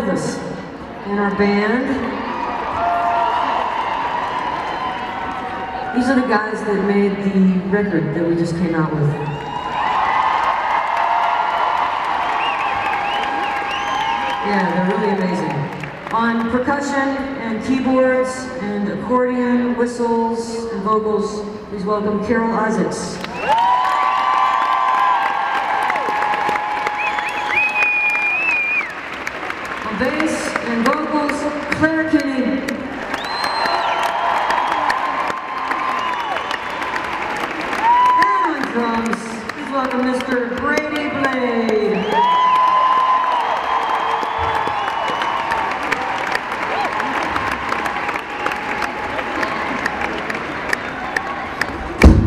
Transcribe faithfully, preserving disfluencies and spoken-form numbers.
Elvis in our band. These are the guys that made the record that we just came out with. Yeah, they're really amazing. On percussion and keyboards and accordion, whistles, and vocals, please welcome Carol Isaacs. On bass and vocals, Claire Kinney. And on drums, please welcome Mister Brady Blade.